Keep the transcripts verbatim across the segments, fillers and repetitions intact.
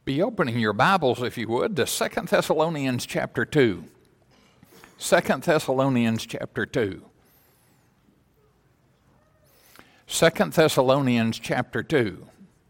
Be opening your Bibles, if you would, to Second Thessalonians chapter two. Second Thessalonians chapter two. Second Thessalonians chapter two.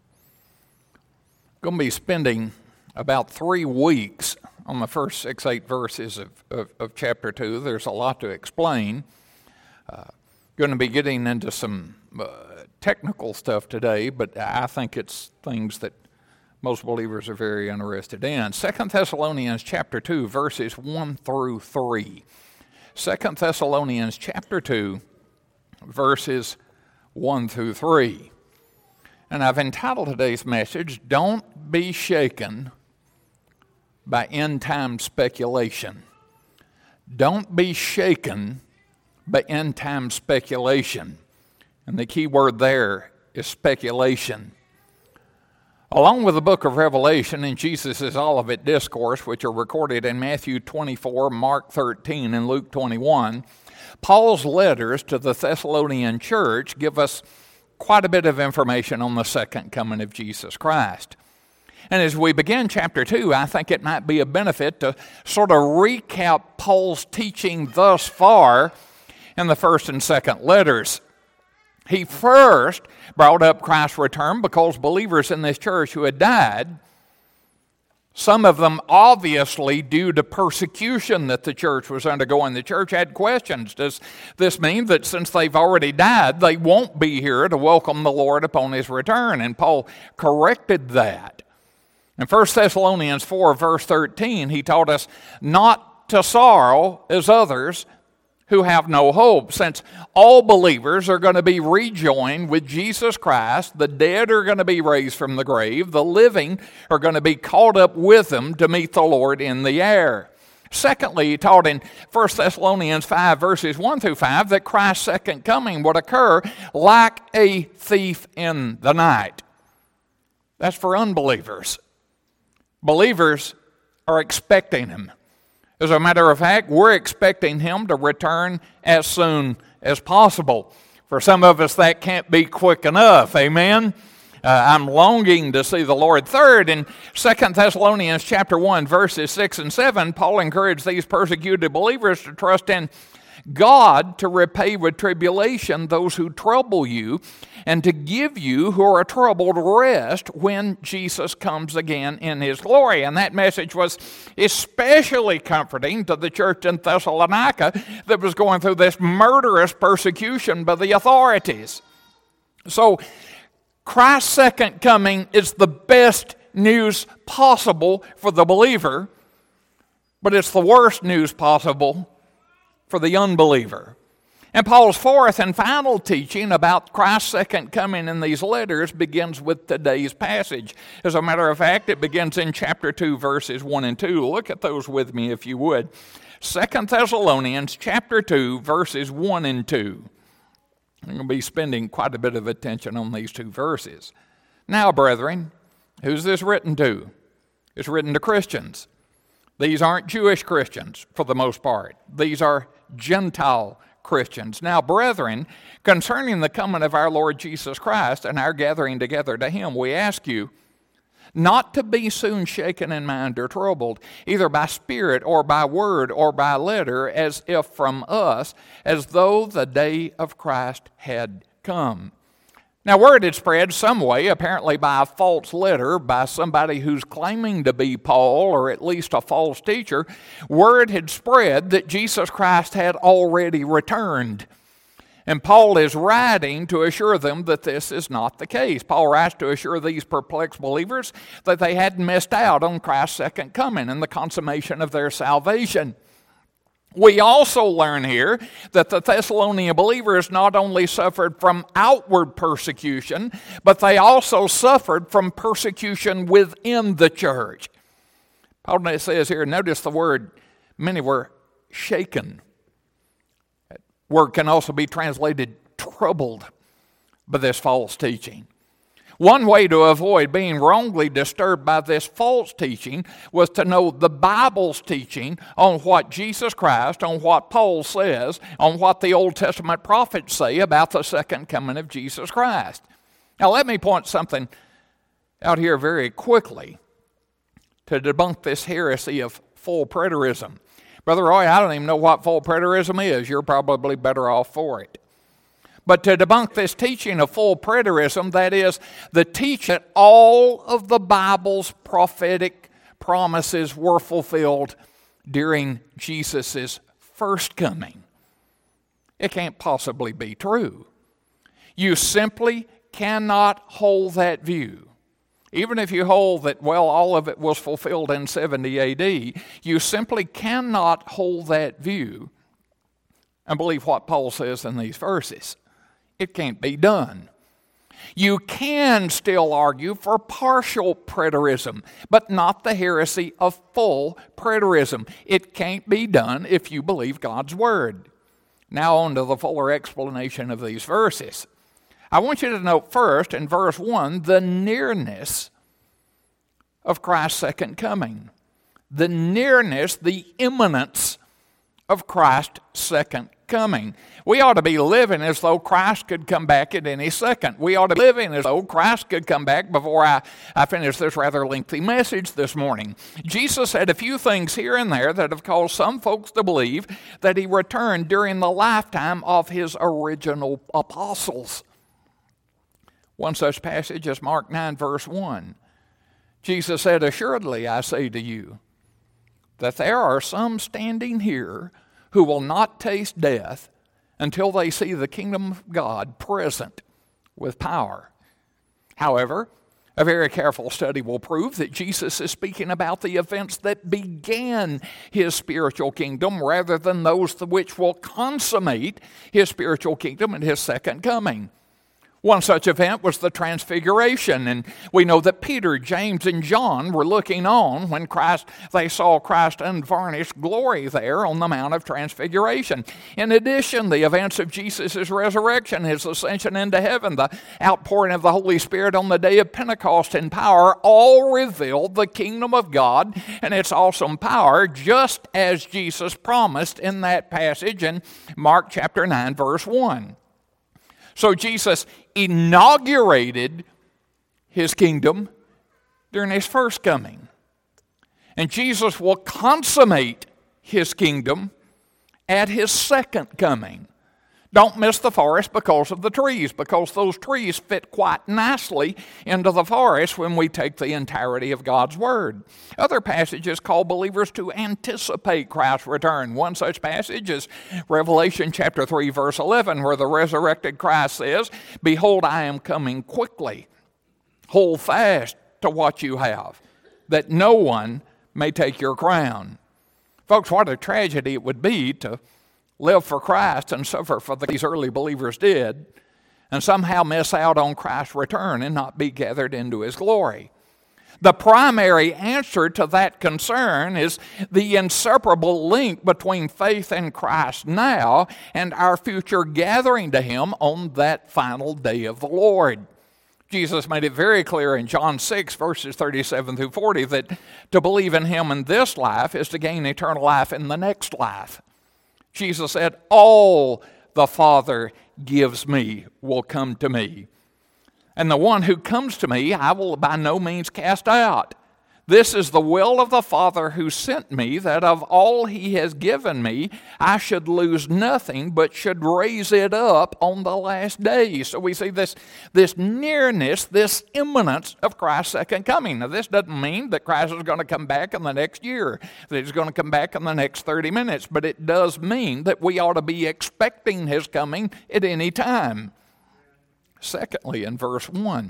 Going to be spending about three weeks on the first six, eight verses of, of, of chapter two. There's a lot to explain. Uh, going to be getting into some uh, technical stuff today, but I think it's things that most believers are very interested in. Second Thessalonians chapter two, verses one through three. Second Thessalonians chapter two, verses one through three. And I've entitled today's message, Don't Be Shaken by End Time Speculation. Don't be shaken by end time speculation. And the key word there is speculation. Along with the book of Revelation and Jesus' Olivet Discourse, which are recorded in Matthew twenty-four, Mark thirteen, and Luke twenty-one, Paul's letters to the Thessalonian church give us quite a bit of information on the second coming of Jesus Christ. And as we begin chapter two, I think it might be a benefit to sort of recap Paul's teaching thus far in the first and second letters. He first brought up Christ's return because believers in this church who had died, some of them obviously due to persecution that the church was undergoing. The church had questions. Does this mean that since they've already died, they won't be here to welcome the Lord upon His return? And Paul corrected that. In First Thessalonians four, verse thirteen, he taught us not to sorrow as others who have no hope, since all believers are going to be rejoined with Jesus Christ. The dead are going to be raised from the grave. The living are going to be caught up with them to meet the Lord in the air. Secondly, he taught in First Thessalonians five, verses one through five, that Christ's second coming would occur like a thief in the night. That's for unbelievers. Believers are expecting Him. As a matter of fact, we're expecting Him to return as soon as possible. For some of us, that can't be quick enough. Amen? Uh, I'm longing to see the Lord. Third, in Second Thessalonians chapter one, verses six and seven, Paul encouraged these persecuted believers to trust in God to repay with tribulation those who trouble you, and to give you who are troubled rest when Jesus comes again in His glory. And that message was especially comforting to the church in Thessalonica that was going through this murderous persecution by the authorities. So Christ's second coming is the best news possible for the believer, but it's the worst news possible for the unbeliever. And Paul's fourth and final teaching about Christ's second coming in these letters begins with today's passage. As a matter of fact, it begins in chapter two, verses one and two. Look at those with me if you would. Second Thessalonians chapter two, verses one and two. I'm going to be spending quite a bit of attention on these two verses. Now, brethren, who's this written to? It's written to Christians. These aren't Jewish Christians for the most part. These are Gentile Christians. Now, brethren, concerning the coming of our Lord Jesus Christ and our gathering together to Him, we ask you not to be soon shaken in mind or troubled, either by spirit or by word or by letter, as if from us, as though the day of Christ had come. Now, word had spread some way, apparently by a false letter, by somebody who's claiming to be Paul, or at least a false teacher. Word had spread that Jesus Christ had already returned. And Paul is writing to assure them that this is not the case. Paul writes to assure these perplexed believers that they hadn't missed out on Christ's second coming and the consummation of their salvation. We also learn here that the Thessalonian believers not only suffered from outward persecution, but they also suffered from persecution within the church. Paul says here, notice the word, many were shaken. That word can also be translated troubled by this false teaching. One way to avoid being wrongly disturbed by this false teaching was to know the Bible's teaching on what Jesus Christ, on what Paul says, on what the Old Testament prophets say about the second coming of Jesus Christ. Now let me point something out here very quickly. to debunk this heresy of full preterism. Brother Roy, I don't even know what full preterism is. You're probably better off for it. But to debunk this teaching of full preterism, that is, the teaching that all of the Bible's prophetic promises were fulfilled during Jesus' first coming. It can't possibly be true. You simply cannot hold that view. Even if you hold that, well, all of it was fulfilled in seventy A D, you simply cannot hold that view and believe what Paul says in these verses. It can't be done. You can still argue for partial preterism, but not the heresy of full preterism. It can't be done if you believe God's word. Now on to the fuller explanation of these verses. I want you to note first in verse one the nearness of Christ's second coming. The nearness, the imminence of Christ's second coming. We ought to be living as though Christ could come back at any second. We ought to be living as though Christ could come back before I, I finish this rather lengthy message this morning. Jesus said a few things here and there that have caused some folks to believe that he returned during the lifetime of his original apostles. One such passage is Mark nine, verse one. Jesus said, "Assuredly, I say to you, that there are some standing here who will not taste death until they see the kingdom of God present with power." However, a very careful study will prove that Jesus is speaking about the events that began his spiritual kingdom rather than those which will consummate his spiritual kingdom in his second coming. One such event was the Transfiguration, and we know that Peter, James, and John were looking on when Christ, they saw Christ's unvarnished glory there on the Mount of Transfiguration. In addition, the events of Jesus' resurrection, his ascension into heaven, the outpouring of the Holy Spirit on the day of Pentecost in power, all revealed the kingdom of God and its awesome power, just as Jesus promised in that passage in Mark chapter nine, verse one. So Jesus inaugurated his kingdom during his first coming. And Jesus will consummate his kingdom at his second coming. Don't miss the forest because of the trees, because those trees fit quite nicely into the forest when we take the entirety of God's word. Other passages call believers to anticipate Christ's return. One such passage is Revelation chapter three, verse eleven, where the resurrected Christ says, "Behold, I am coming quickly. Hold fast to what you have, that no one may take your crown." Folks, what a tragedy it would be to live for Christ and suffer for these early believers did, and somehow miss out on Christ's return and not be gathered into his glory. The primary answer to that concern is the inseparable link between faith in Christ now and our future gathering to him on that final day of the Lord. Jesus made it very clear in John six, verses thirty-seven through forty, that to believe in him in this life is to gain eternal life in the next life. Jesus said, "All the Father gives me will come to me. And the one who comes to me, I will by no means cast out. This is the will of the Father who sent me, that of all he has given me, I should lose nothing, but should raise it up on the last day." So we see this, this nearness, this imminence of Christ's second coming. Now, this doesn't mean that Christ is going to come back in the next year, that he's going to come back in the next thirty minutes, but it does mean that we ought to be expecting his coming at any time. Secondly, in verse one,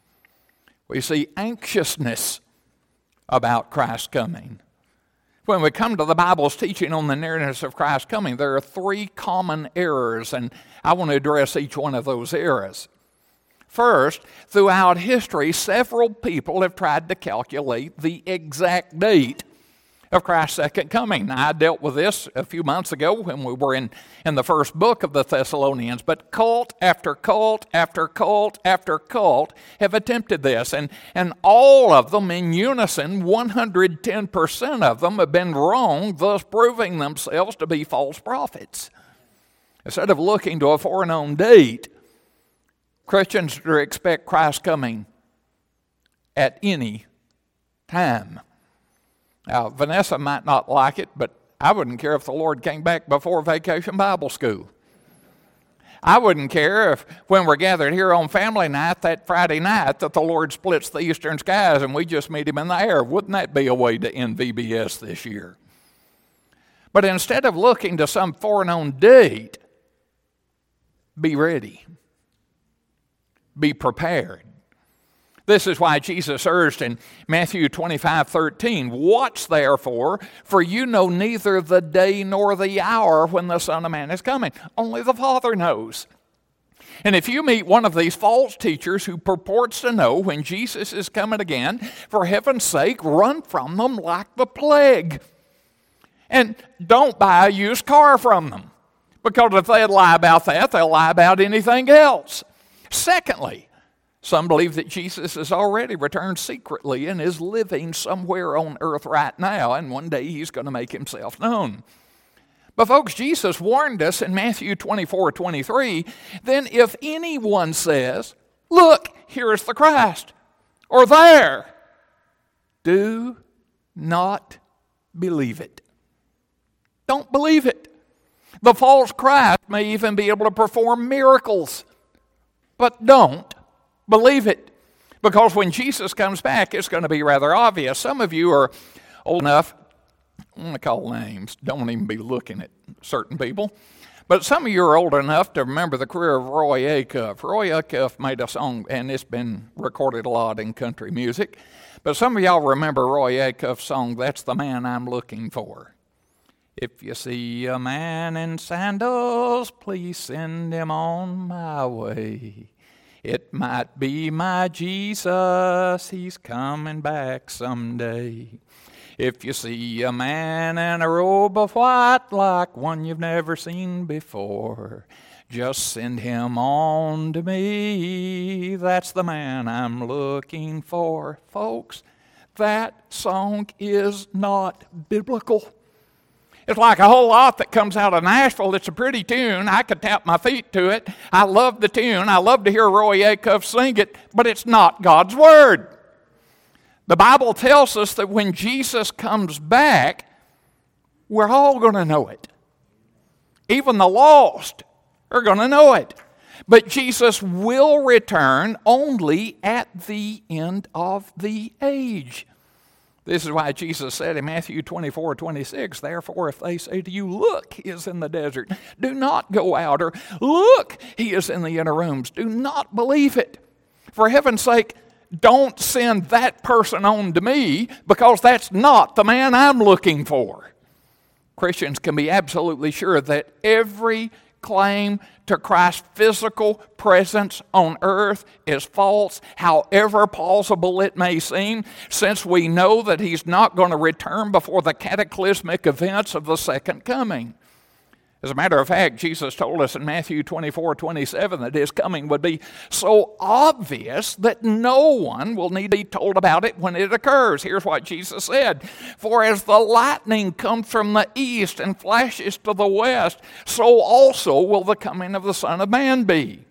we see anxiousness about Christ's coming. When we come to the Bible's teaching on the nearness of Christ's coming, there are three common errors, and I want to address each one of those errors. First, throughout history, several people have tried to calculate the exact date of Christ's second coming. Now, I dealt with this a few months ago when we were in, in the first book of the Thessalonians, but cult after cult after cult after cult have attempted this, and, and all of them in unison, one hundred ten percent of them have been wrong, thus proving themselves to be false prophets. Instead of looking to a foreknown date, Christians are to expect Christ's coming at any time. Now, Vanessa might not like it, but I wouldn't care if the Lord came back before Vacation Bible School. I wouldn't care if when we're gathered here on family night, that Friday night, that the Lord splits the eastern skies and we just meet him in the air. Wouldn't that be a way to end V B S this year? But instead of looking to some foreknown date, be ready. Be prepared. This is why Jesus urged in Matthew twenty-five thirteen, "Watch therefore, for you know neither the day nor the hour when the Son of Man is coming." Only the Father knows. And if you meet one of these false teachers who purports to know when Jesus is coming again, for heaven's sake, run from them like the plague. And don't buy a used car from them, because if they lie about that, they'll lie about anything else. Secondly, some believe that Jesus has already returned secretly and is living somewhere on earth right now, and one day he's going to make himself known. But folks, Jesus warned us in Matthew twenty-four twenty-three, "Then if anyone says, 'Look, here is the Christ,' or 'There,' do not believe it." Don't believe it. The false Christ may even be able to perform miracles, but don't believe it. Because when Jesus comes back, it's going to be rather obvious. Some of you are old enough, I want to call names, don't even be looking at certain people, but some of you are old enough to remember the career of Roy Acuff. Roy Acuff made a song, and it's been recorded a lot in country music, but some of y'all remember Roy Acuff's song, "That's the Man I'm Looking For." "If you see a man in sandals, please send him on my way. It might be my Jesus, he's coming back someday. If you see a man in a robe of white, like one you've never seen before, just send him on to me. That's the man I'm looking for." Folks, that song is not biblical. It's like a whole lot that comes out of Nashville. It's a pretty tune. I could tap my feet to it. I love the tune. I love to hear Roy Acuff sing it, but it's not God's Word. The Bible tells us that when Jesus comes back, we're all going to know it. Even the lost are going to know it. But Jesus will return only at the end of the age. This is why Jesus said in Matthew twenty-four twenty-six, "Therefore, if they say to you, 'Look, he is in the desert,' do not go out, or 'Look, he is in the inner rooms,' do not believe it. For heaven's sake, don't send that person on to me, because that's not the man I'm looking for." Christians can be absolutely sure that every claim to Christ's physical presence on earth is false, however plausible it may seem, since we know that he's not going to return before the cataclysmic events of the second coming. As a matter of fact, Jesus told us in Matthew twenty-four twenty-seven that his coming would be so obvious that no one will need to be told about it when it occurs. Here's what Jesus said: "For as the lightning comes from the east and flashes to the west, so also will the coming of the Son of Man be."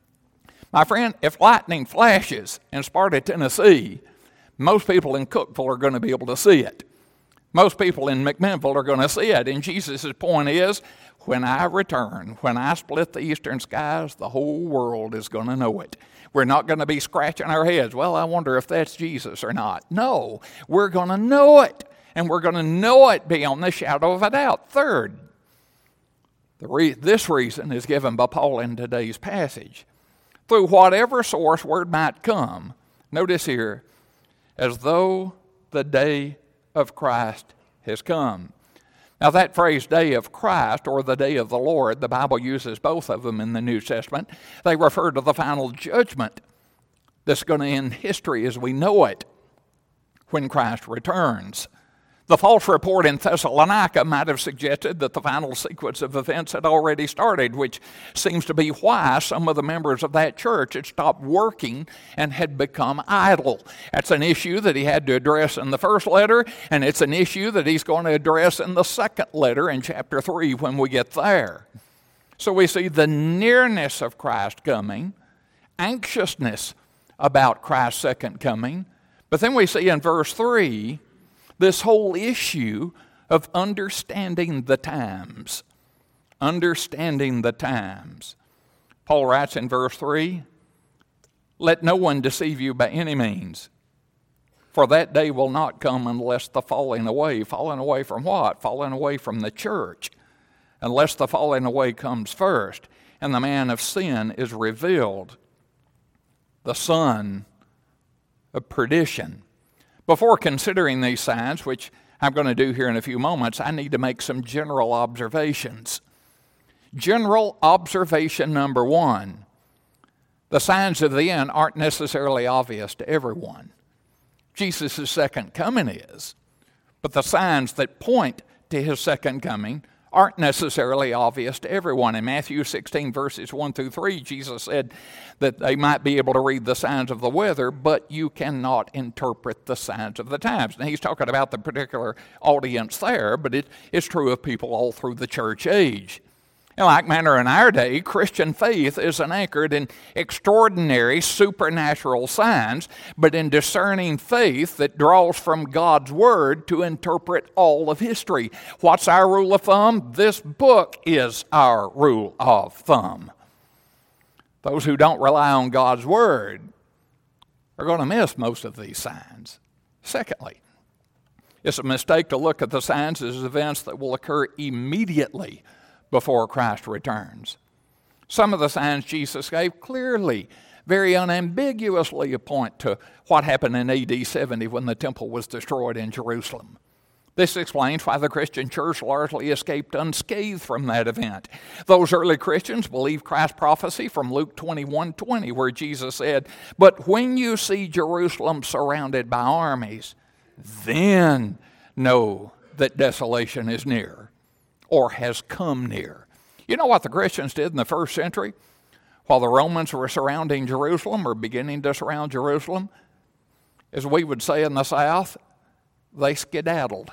My friend, if lightning flashes in Sparta, Tennessee, most people in Cookville are going to be able to see it. Most people in McMinnville are going to see it. And Jesus' point is, when I return, when I split the eastern skies, the whole world is going to know it. We're not going to be scratching our heads, "Well, I wonder if that's Jesus or not." No, we're going to know it. And we're going to know it beyond the shadow of a doubt. Third, the re- this reason is given by Paul in today's passage. Through whatever source word might come, notice here, as though the day of Christ has come. Now that phrase, day of Christ, or the day of the Lord, the Bible uses both of them in the New Testament. They refer to the final judgment that's going to end history as we know it when Christ returns. The false report in Thessalonica might have suggested that the final sequence of events had already started, which seems to be why some of the members of that church had stopped working and had become idle. That's an issue that he had to address in the first letter, and it's an issue that he's going to address in the second letter in chapter three when we get there. So we see the nearness of Christ coming, anxiousness about Christ's second coming, but then we see in verse three this whole issue of understanding the times. Understanding the times. Paul writes in verse three, "Let no one deceive you by any means, for that day will not come unless the falling away." Falling away from what? Falling away from the church. Unless the falling away comes first, and the man of sin is revealed, the son of perdition. Before considering these signs, which I'm going to do here in a few moments, I need to make some general observations. General observation number one: the signs of the end aren't necessarily obvious to everyone. Jesus' second coming is, but the signs that point to his second coming aren't necessarily obvious to everyone. In Matthew sixteen, verses one through three, Jesus said that they might be able to read the signs of the weather, but you cannot interpret the signs of the times. Now, he's talking about the particular audience there, but it is true of people all through the church age. In like manner in our day, Christian faith isn't anchored in extraordinary supernatural signs, but in discerning faith that draws from God's Word to interpret all of history. What's our rule of thumb? This book is our rule of thumb. Those who don't rely on God's Word are going to miss most of these signs. Secondly, it's a mistake to look at the signs as events that will occur immediately before Christ returns. Some of the signs Jesus gave clearly, very unambiguously point to what happened in A D seventy when the temple was destroyed in Jerusalem. This explains why the Christian church largely escaped unscathed from that event. Those early Christians believed Christ's prophecy from Luke twenty-one twenty, where Jesus said, "But when you see Jerusalem surrounded by armies, then know that desolation is near, or has come near." You know what the Christians did in the first century? While the Romans were surrounding Jerusalem, or beginning to surround Jerusalem, as we would say in the South, they skedaddled.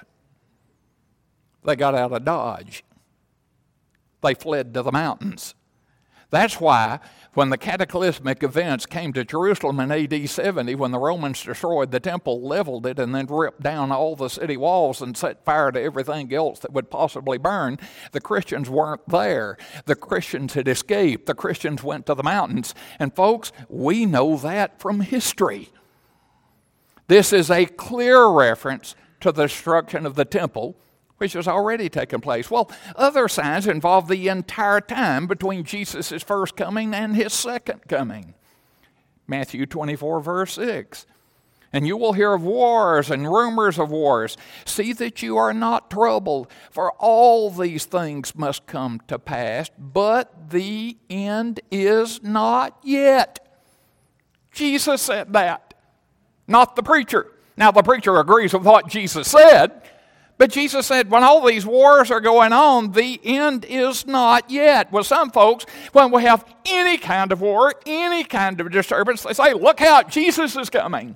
They got out of Dodge. They fled to the mountains. That's why when the cataclysmic events came to Jerusalem in A D seventy, when the Romans destroyed the temple, leveled it, and then ripped down all the city walls and set fire to everything else that would possibly burn, the Christians weren't there. The Christians had escaped. The Christians went to the mountains. And folks, we know that from history. This is a clear reference to the destruction of the temple, which has already taken place. Well, other signs involve the entire time between Jesus' first coming and his second coming. Matthew twenty-four, verse six. "And you will hear of wars and rumors of wars. See that you are not troubled, for all these things must come to pass, but the end is not yet." Jesus said that, not the preacher. Now, the preacher agrees with what Jesus said, but Jesus said, when all these wars are going on, the end is not yet. Well, some folks, when we have any kind of war, any kind of disturbance, they say, look out, Jesus is coming.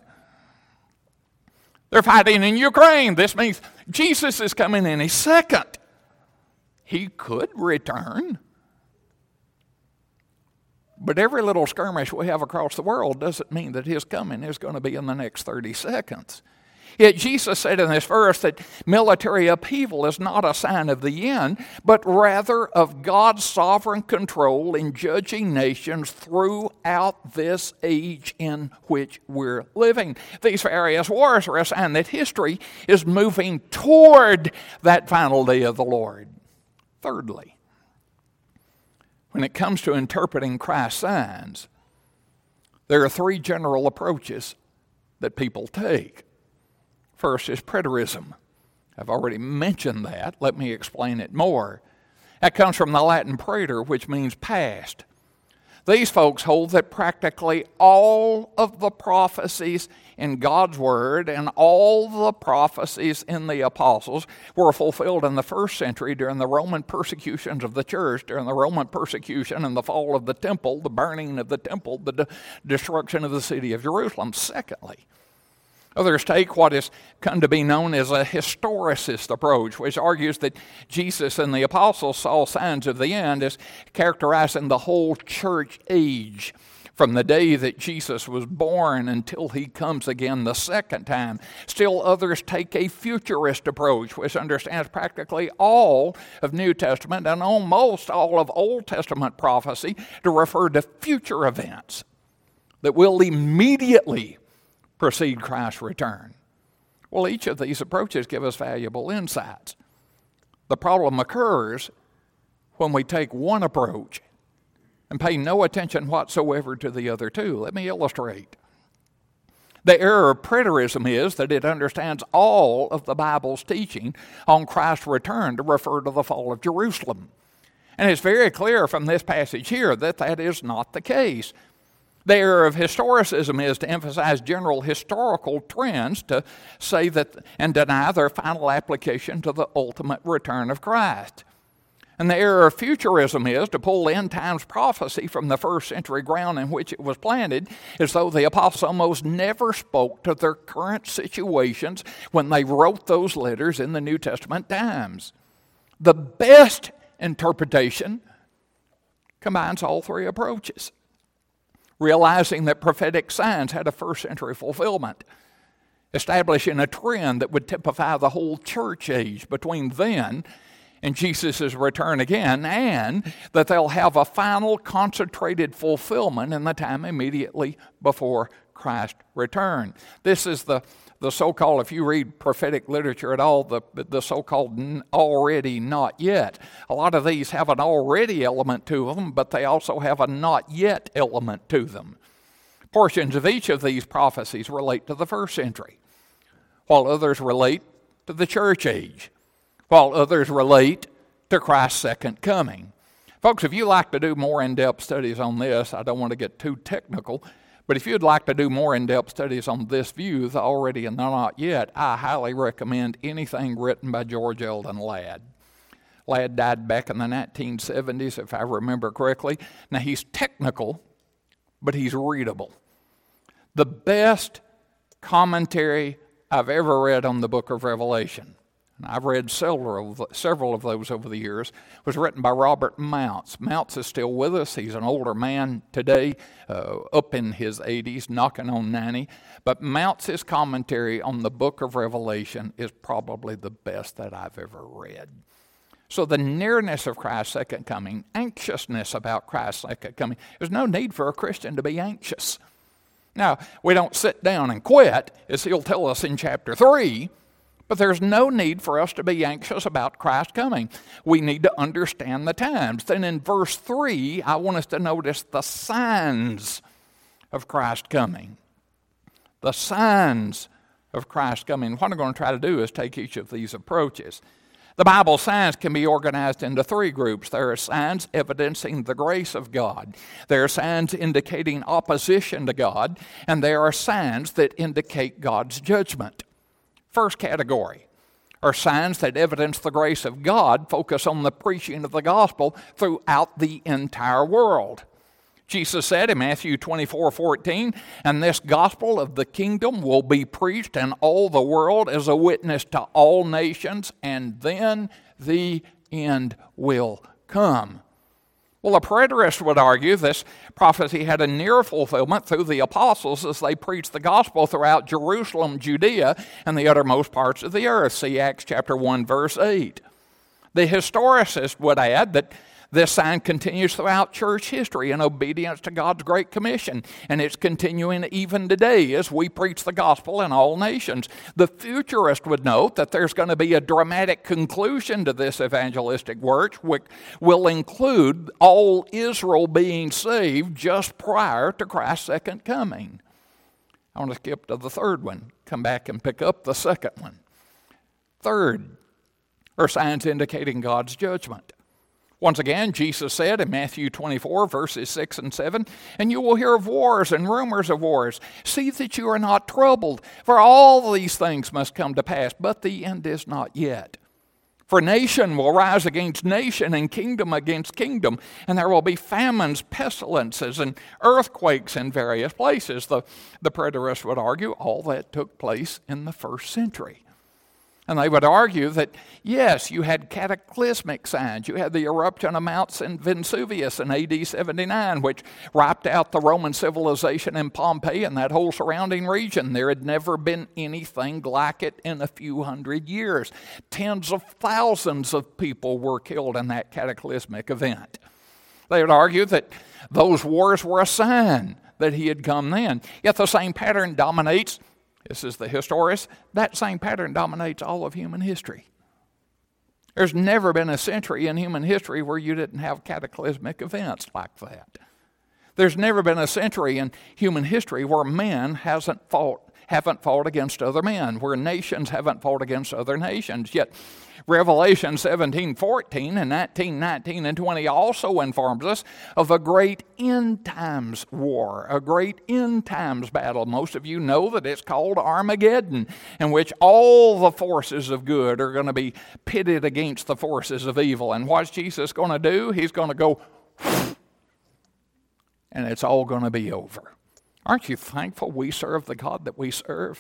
They're fighting in Ukraine. This means Jesus is coming any second. He could return. But every little skirmish we have across the world doesn't mean that his coming is going to be in the next thirty seconds. Yet Jesus said in this verse that military upheaval is not a sign of the end, but rather of God's sovereign control in judging nations throughout this age in which we're living. These various wars are a sign that history is moving toward that final day of the Lord. Thirdly, when it comes to interpreting Christ's signs, there are three general approaches that people take. First is preterism. I've already mentioned that. Let me explain it more. That comes from the Latin praeter, which means past. These folks hold that practically all of the prophecies in God's Word and all the prophecies in the apostles were fulfilled in the first century during the Roman persecutions of the church, during the Roman persecution and the fall of the temple, the burning of the temple, the de- destruction of the city of Jerusalem. Secondly, others take what has come to be known as a historicist approach, which argues that Jesus and the apostles saw signs of the end as characterizing the whole church age. from the day that Jesus was born until he comes again the second time. Still others take a futurist approach, which understands practically all of New Testament and almost all of Old Testament prophecy to refer to future events that will immediately precede Christ's return. Well, each of these approaches give us valuable insights. The problem occurs when we take one approach and pay no attention whatsoever to the other two. Let me illustrate. The error of preterism is that it understands all of the Bible's teaching on Christ's return to refer to the fall of Jerusalem. And it's very clear from this passage here that that is not the case. The error of historicism is to emphasize general historical trends to say that and deny their final application to the ultimate return of Christ. And the error of futurism is to pull end times prophecy from the first century ground in which it was planted, as though the apostles almost never spoke to their current situations when they wrote those letters in the New Testament times. The best interpretation combines all three approaches, realizing that prophetic signs had a first century fulfillment, establishing a trend that would typify the whole church age between then and Jesus' return again, and that they'll have a final concentrated fulfillment in the time immediately before Christ's return. This is the, the so-called, if you read prophetic literature at all, the, the so-called already not yet. A lot of these have an already element to them, but they also have a not yet element to them. Portions of each of these prophecies relate to the first century, while others relate to the church age, while others relate to Christ's second coming. Folks, if you like to do more in-depth studies on this, I don't want to get too technical, but if you'd like to do more in-depth studies on this view, the already and the not yet, I highly recommend anything written by George Eldon Ladd. Ladd died back in the nineteen seventies, if I remember correctly. Now, he's technical, but he's readable. The best commentary I've ever read on the book of Revelation, and I've read several of, several of those over the years, was written by Robert Mounce. Mounce is still with us. He's an older man today, uh, up in his eighties, knocking on ninety. But Mounce's commentary on the book of Revelation is probably the best that I've ever read. So the nearness of Christ's second coming, anxiousness about Christ's second coming, there's no need for a Christian to be anxious. Now, we don't sit down and quit, as he'll tell us in chapter three, but there's no need for us to be anxious about Christ's coming. We need to understand the times. Then in verse three, I want us to notice the signs of Christ's coming. The signs of Christ's coming. What I'm going to try to do is take each of these approaches. The Bible's signs can be organized into three groups. There are signs evidencing the grace of God. There are signs indicating opposition to God. And there are signs that indicate God's judgment. First category are signs that evidence the grace of God, focus on the preaching of the gospel throughout the entire world. Jesus said in Matthew twenty-four fourteen, "And this gospel of the kingdom will be preached in all the world as a witness to all nations, and then the end will come." Well, a preterist would argue this prophecy had a near fulfillment through the apostles as they preached the gospel throughout Jerusalem, Judea, and the uttermost parts of the earth. See Acts chapter one, verse eight. The historicist would add that this sign continues throughout church history in obedience to God's Great Commission, and it's continuing even today as we preach the gospel in all nations. The futurist would note that there's going to be a dramatic conclusion to this evangelistic work, which will include all Israel being saved just prior to Christ's second coming. I want to skip to the third one, come back and pick up the second one. Third are signs indicating God's judgment. Once again, Jesus said in Matthew twenty-four, verses six and seven, "And you will hear of wars and rumors of wars. See that you are not troubled, for all these things must come to pass, but the end is not yet. For nation will rise against nation, and kingdom against kingdom, and there will be famines, pestilences, and earthquakes in various places." The, the preterist would argue all that took place in the first century. And they would argue that, yes, you had cataclysmic signs. You had the eruption of Mount Vesuvius in A D seventy-nine, which wiped out the Roman civilization in Pompeii and that whole surrounding region. There had never been anything like it in a few hundred years. Tens of thousands of people were killed in that cataclysmic event. They would argue that those wars were a sign that he had come then. Yet the same pattern dominates. This is the historist. That same pattern dominates all of human history. There's never been a century in human history where you didn't have cataclysmic events like that. There's never been a century in human history where men hasn't fought, haven't fought against other men, where nations haven't fought against other nations. Yet Revelation seventeen fourteen and nineteen nineteen and twenty also informs us of a great end times war, a great end times battle. Most of you know that it's called Armageddon, in which all the forces of good are going to be pitted against the forces of evil. And what's Jesus going to do? He's going to go, and it's all going to be over. Aren't you thankful we serve the God that we serve?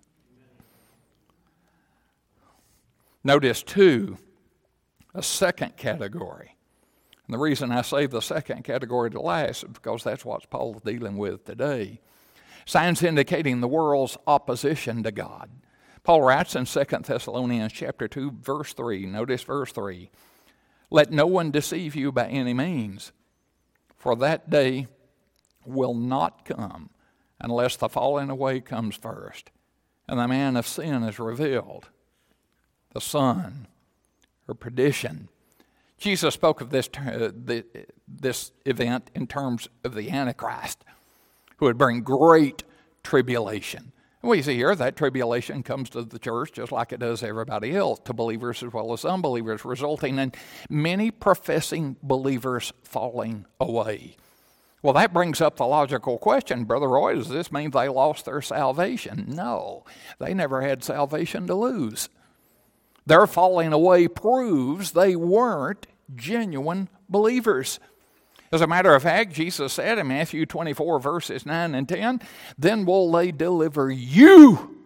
Notice, too, a second category. And the reason I say the second category to last is because that's what Paul's dealing with today. Signs indicating the world's opposition to God. Paul writes in Second Thessalonians chapter two, verse three. Notice verse three. Let no one deceive you by any means, for that day will not come unless the falling away comes first, and the man of sin is revealed, the son or perdition. Jesus spoke of this, uh, the, this event in terms of the Antichrist, who would bring great tribulation. And we see here that tribulation comes to the church just like it does everybody else, to believers as well as unbelievers, resulting in many professing believers falling away. Well, that brings up the logical question, Brother Roy, does this mean they lost their salvation? No, they never had salvation to lose. Their falling away proves they weren't genuine believers. As a matter of fact, Jesus said in Matthew twenty-four, verses nine and ten, then will they deliver you.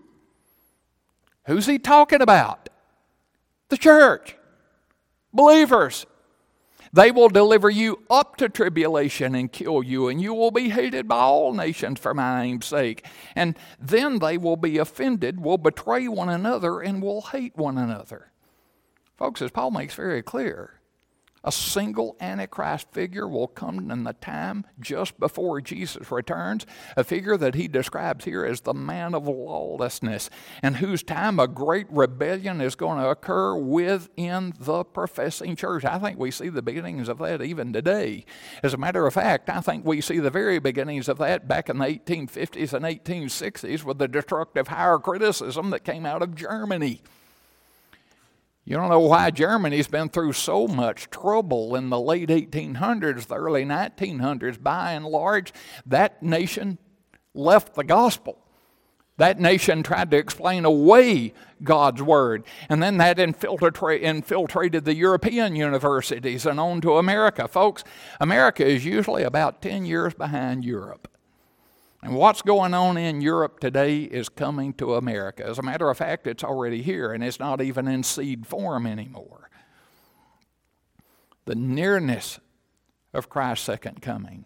Who's he talking about? The church. Believers. They will deliver you up to tribulation and kill you, and you will be hated by all nations for my name's sake. And then they will be offended, will betray one another, and will hate one another. Folks, as Paul makes very clear, a single Antichrist figure will come in the time just before Jesus returns, a figure that he describes here as the man of lawlessness, in whose time a great rebellion is going to occur within the professing church. I think we see the beginnings of that even today. As a matter of fact, I think we see the very beginnings of that back in the eighteen fifties and eighteen sixties with the destructive higher criticism that came out of Germany. You don't know why Germany's been through so much trouble in the late eighteen hundreds, the early nineteen hundreds. By and large, that nation left the gospel. That nation tried to explain away God's word. And then that infiltrate, infiltrated the European universities and on to America. Folks, America is usually about ten years behind Europe. And what's going on in Europe today is coming to America. As a matter of fact, it's already here, and it's not even in seed form anymore. The nearness of Christ's second coming,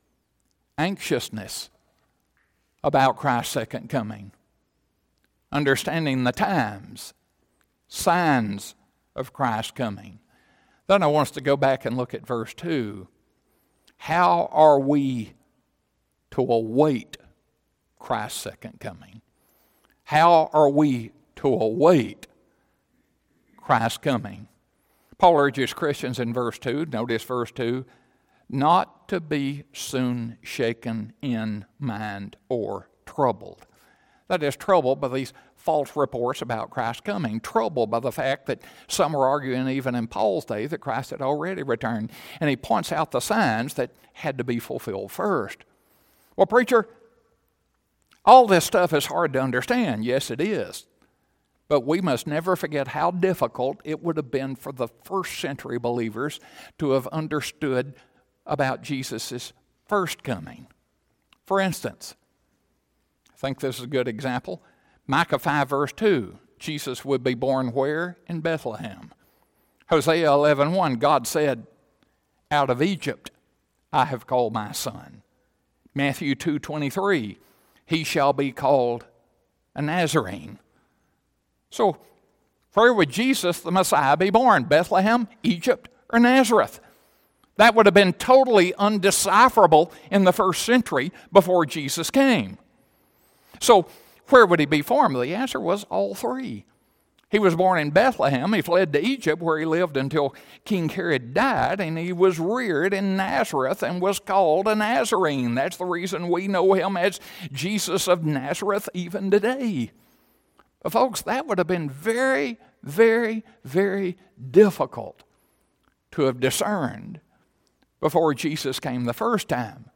anxiousness about Christ's second coming, understanding the times, signs of Christ's coming. Then I want us to go back and look at verse two. How are we to await Christ's second coming? How are we to await Christ's coming? Paul urges Christians in verse two, notice verse two, not to be soon shaken in mind or troubled. That is, troubled by these false reports about Christ's coming, troubled by the fact that some are arguing even in Paul's day that Christ had already returned. And he points out the signs that had to be fulfilled first. Well, preacher, all this stuff is hard to understand. Yes, it is. But we must never forget how difficult it would have been for the first century believers to have understood about Jesus' first coming. For instance, I think this is a good example. Micah five verse two. Jesus would be born where? In Bethlehem. Hosea eleven one, God said, out of Egypt I have called my son. Matthew two twenty-three, he shall be called a Nazarene. So, where would Jesus, the Messiah, be born? Bethlehem, Egypt, or Nazareth? That would have been totally undecipherable in the first century before Jesus came. So, where would he be formed? The answer was all three. He was born in Bethlehem. He fled to Egypt, where he lived until King Herod died, and he was reared in Nazareth and was called a Nazarene. That's the reason we know him as Jesus of Nazareth even today. But folks, that would have been very, very, very difficult to have discerned before Jesus came the first time.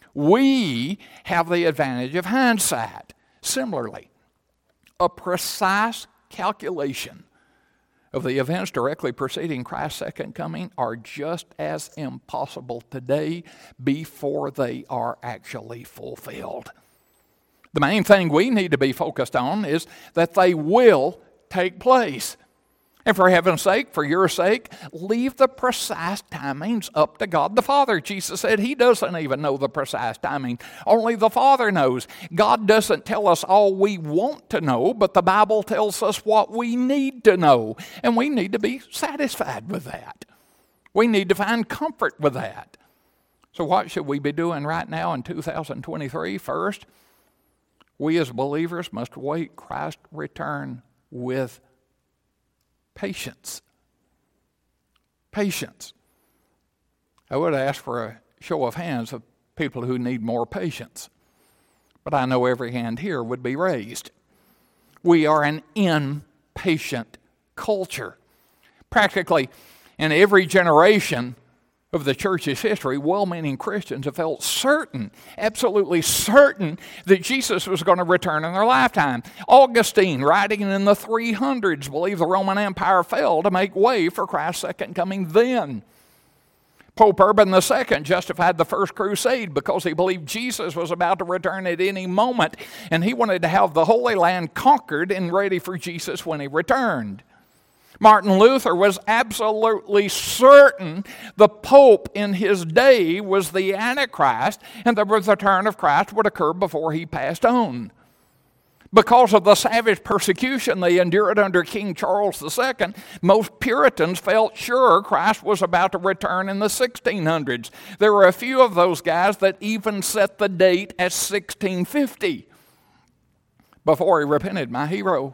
We have the advantage of hindsight. Similarly, a precise calculation of the events directly preceding Christ's second coming are just as impossible today before they are actually fulfilled. The main thing we need to be focused on is that they will take place. And for heaven's sake, for your sake, leave the precise timings up to God the Father. Jesus said he doesn't even know the precise timing. Only the Father knows. God doesn't tell us all we want to know, but the Bible tells us what we need to know. And we need to be satisfied with that. We need to find comfort with that. So what should we be doing right now in two thousand twenty-three? First, we as believers must wait Christ's return with patience. Patience. I would ask for a show of hands of people who need more patience. But I know every hand here would be raised. We are an impatient culture. Practically in every generation of the church's history, well-meaning Christians have felt certain, absolutely certain, that Jesus was going to return in their lifetime. Augustine, writing in the three hundreds, believed the Roman Empire fell to make way for Christ's second coming then. Pope Urban the Second justified the First Crusade because he believed Jesus was about to return at any moment, and he wanted to have the Holy Land conquered and ready for Jesus when he returned. Martin Luther was absolutely certain the Pope in his day was the Antichrist and the return of Christ would occur before he passed on. Because of the savage persecution they endured under King Charles the Second, most Puritans felt sure Christ was about to return in the sixteen hundreds. There were a few of those guys that even set the date at sixteen fifty. Before he repented, my hero,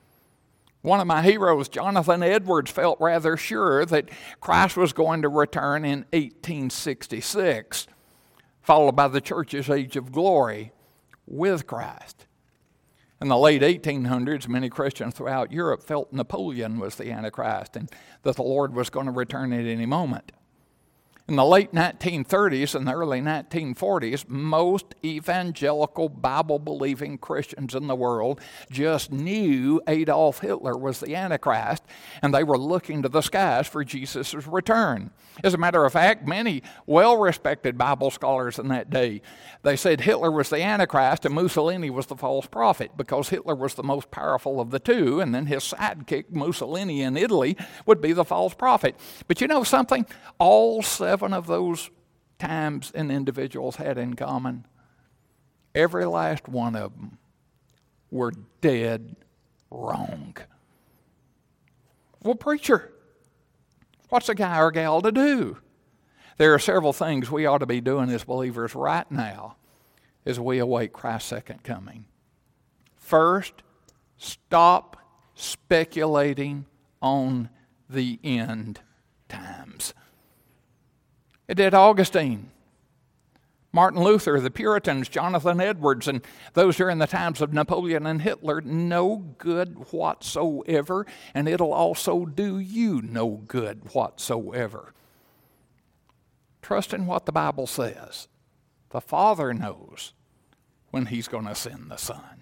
one of my heroes, Jonathan Edwards, felt rather sure that Christ was going to return in eighteen sixty-six, followed by the church's age of glory with Christ. In the late eighteen hundreds, many Christians throughout Europe felt Napoleon was the Antichrist and that the Lord was going to return at any moment. In the late nineteen thirties and the early nineteen forties, most evangelical Bible-believing Christians in the world just knew Adolf Hitler was the Antichrist, and they were looking to the skies for Jesus' return. As a matter of fact, many well-respected Bible scholars in that day, they said Hitler was the Antichrist and Mussolini was the false prophet because Hitler was the most powerful of the two, and then his sidekick, Mussolini in Italy, would be the false prophet. But you know something? All seven Seven of those times and individuals had in common, every last one of them were dead wrong. Well, preacher, what's a guy or gal to do? There are several things we ought to be doing as believers right now as we await Christ's second coming. First, stop speculating on the end times. It did Augustine, Martin Luther, the Puritans, Jonathan Edwards, and those during the times of Napoleon and Hitler. No good whatsoever, and it'll also do you no good whatsoever. Trust in what the Bible says. The Father knows when He's going to send the Son.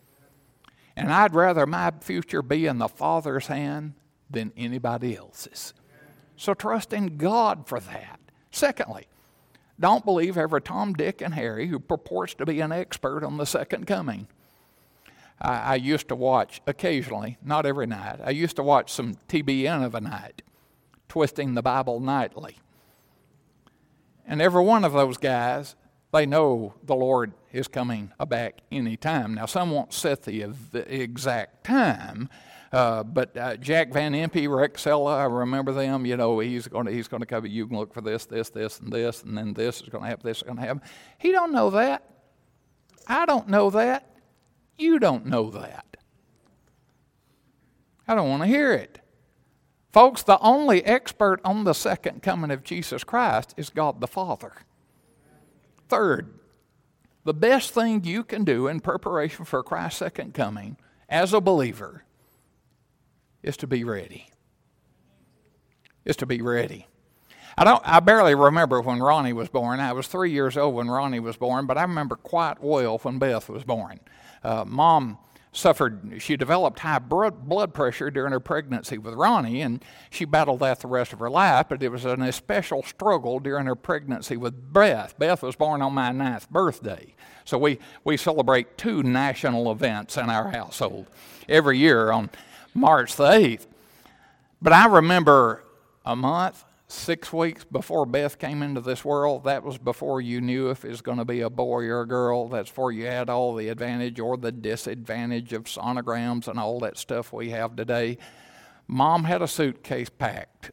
And I'd rather my future be in the Father's hand than anybody else's. So trust in God for that. Secondly, don't believe every Tom, Dick, and Harry who purports to be an expert on the second coming. I, I used to watch occasionally, not every night, I used to watch some T B N of a night, Twisting the Bible Nightly. And every one of those guys, they know the Lord is coming back any time. Now, some won't set the, the exact time, uh, but uh, Jack Van Impe, Rex Sella, I remember them. You know, he's going to he's going to come. You can look for this, this, this, and this, and then this is going to happen. This is going to happen. He don't know that. I don't know that. You don't know that. I don't want to hear it. Folks, the only expert on the second coming of Jesus Christ is God the Father. Third, the best thing you can do in preparation for Christ's second coming as a believer is to be ready. Is to be ready. I don't. I barely remember when Ronnie was born. I was three years old when Ronnie was born, but I remember quite well when Beth was born. Uh, Mom suffered, she developed high blood pressure during her pregnancy with Ronnie, and she battled that the rest of her life, but it was an especial struggle during her pregnancy with Beth. Beth was born on my ninth birthday, so we, we celebrate two national events in our household every year on March the eighth. But I remember a month, six weeks before Beth came into this world, that was before you knew if it was going to be a boy or a girl. That's before you had all the advantage or the disadvantage of sonograms and all that stuff we have today. Mom had a suitcase packed.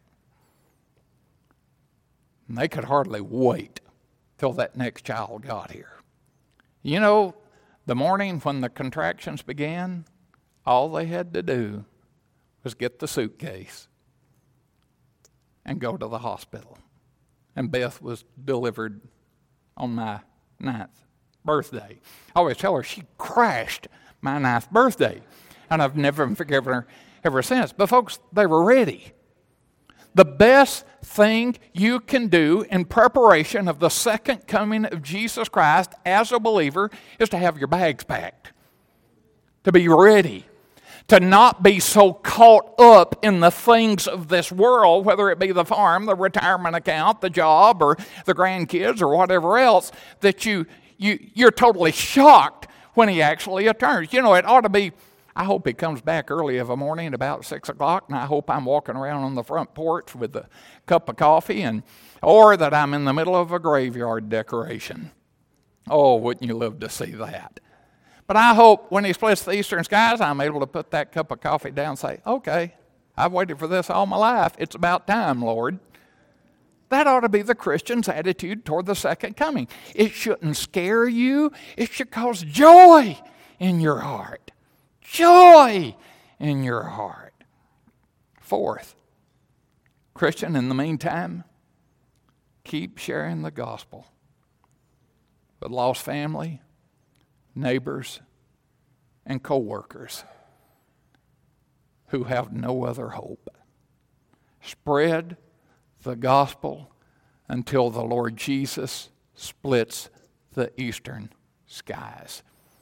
And they could hardly wait till that next child got here. You know, the morning when the contractions began, all they had to do was get the suitcase and go to the hospital. And Beth was delivered on my ninth birthday. I always tell her she crashed my ninth birthday, and I've never forgiven her ever since. But folks, they were ready. The best thing you can do in preparation of the second coming of Jesus Christ as a believer is to have your bags packed, to be ready, to not be so caught up in the things of this world, whether it be the farm, the retirement account, the job, or the grandkids, or whatever else, that you, you, you're totally shocked when he actually returns. You know, it ought to be, I hope he comes back early of a morning about six o'clock, and I hope I'm walking around on the front porch with a cup of coffee, and or that I'm in the middle of a graveyard decoration. Oh, wouldn't you love to see that? But I hope when he splits the eastern skies, I'm able to put that cup of coffee down and say, okay, I've waited for this all my life. It's about time, Lord. That ought to be the Christian's attitude toward the second coming. It shouldn't scare you. It should cause joy in your heart. Joy in your heart. Fourth, Christian, in the meantime, keep sharing the gospel with lost family, neighbors, and co-workers who have no other hope. Spread the gospel until the Lord Jesus splits the eastern skies.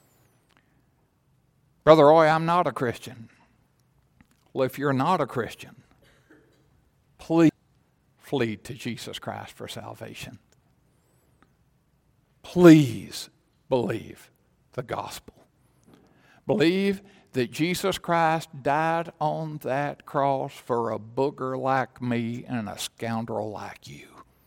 Brother Roy, I'm not a Christian. Well, if you're not a Christian, please flee to Jesus Christ for salvation. Please believe the gospel. Believe that Jesus Christ died on that cross for a booger like me and a scoundrel like you.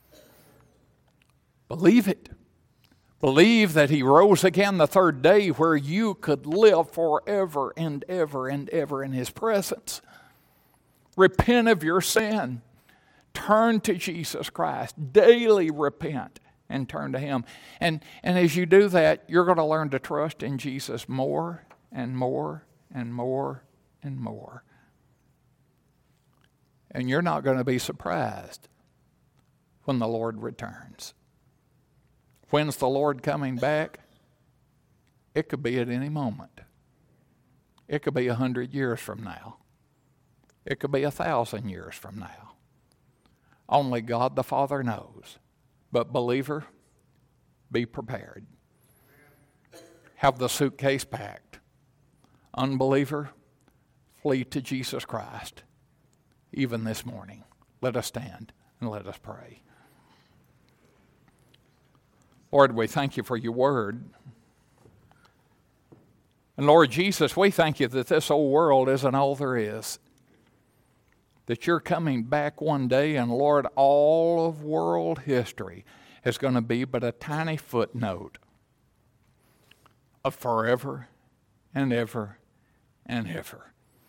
Believe it. Believe that he rose again the third day where you could live forever and ever and ever in his presence. Repent of your sin. Turn to Jesus Christ. Daily repent and turn to him. And, and as you do that, you're going to learn to trust in Jesus more and more and more and more. And you're not going to be surprised when the Lord returns. When's the Lord coming back? It could be at any moment. It could be a hundred years from now. It could be a thousand years from now. Only God the Father knows. But believer, be prepared. Have the suitcase packed. Unbeliever, flee to Jesus Christ, even this morning. Let us stand and let us pray. Lord, we thank you for your word. And Lord Jesus, we thank you that this old world isn't all there is. That you're coming back one day, and Lord, all of world history is going to be but a tiny footnote of forever and ever and ever,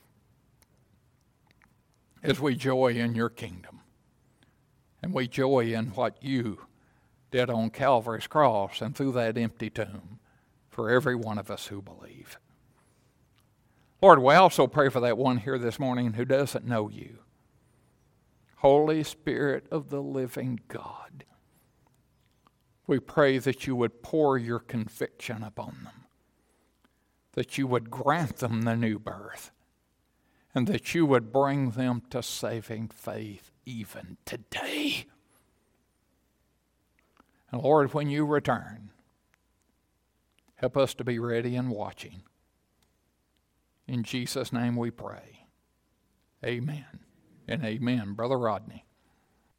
as we joy in your kingdom. And we joy in what you did on Calvary's cross and through that empty tomb for every one of us who believe. Lord, we also pray for that one here this morning who doesn't know you. Holy Spirit of the living God, we pray that you would pour your conviction upon them, that you would grant them the new birth, and that you would bring them to saving faith even today. And Lord, when you return, help us to be ready and watching. In Jesus' name we pray. Amen and amen. Brother Rodney.